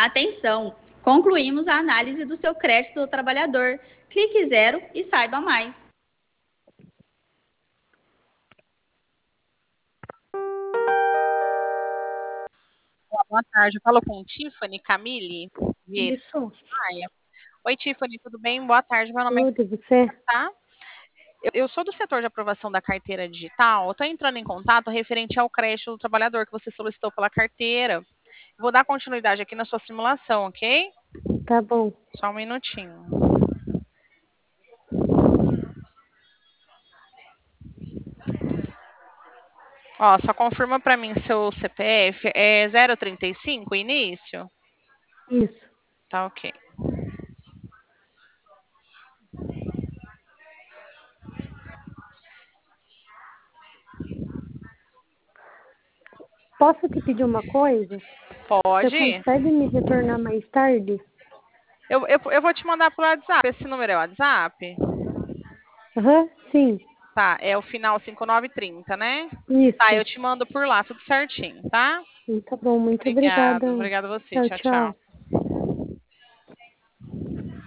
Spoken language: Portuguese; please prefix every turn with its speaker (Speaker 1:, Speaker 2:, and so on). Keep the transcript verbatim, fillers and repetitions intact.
Speaker 1: Atenção! Concluímos a análise do seu crédito do trabalhador. Clique zero e saiba mais.
Speaker 2: Boa tarde, eu falo com Tiffany Camille Vieira
Speaker 3: Isso,
Speaker 2: Maia. Oi, Tiffany, tudo bem? Boa tarde, meu nome é
Speaker 3: tudo, e você?
Speaker 2: tá? Eu, eu sou do setor de aprovação da carteira digital. Estou entrando em contato referente ao crédito do trabalhador que você solicitou pela carteira. Vou dar continuidade aqui na sua simulação, ok?
Speaker 3: Tá bom.
Speaker 2: Só um minutinho. Ó, só confirma para mim seu C P F é zero trinta e cinco, início?
Speaker 3: Isso.
Speaker 2: Tá, ok.
Speaker 3: Posso te pedir uma coisa? Você
Speaker 2: Pode?
Speaker 3: consegue me retornar mais tarde?
Speaker 2: Eu, eu, eu vou te mandar pro WhatsApp. Esse número é o WhatsApp?
Speaker 3: Aham, sim.
Speaker 2: Tá, é o final cinco nove trinta, né? Tá,
Speaker 3: Isso.
Speaker 2: eu te mando por lá, tudo certinho, tá?
Speaker 3: Tá bom, muito
Speaker 2: Obrigada,
Speaker 3: obrigada.
Speaker 2: obrigada a você.
Speaker 3: Tchau,
Speaker 2: Tchau, tchau.
Speaker 3: tchau.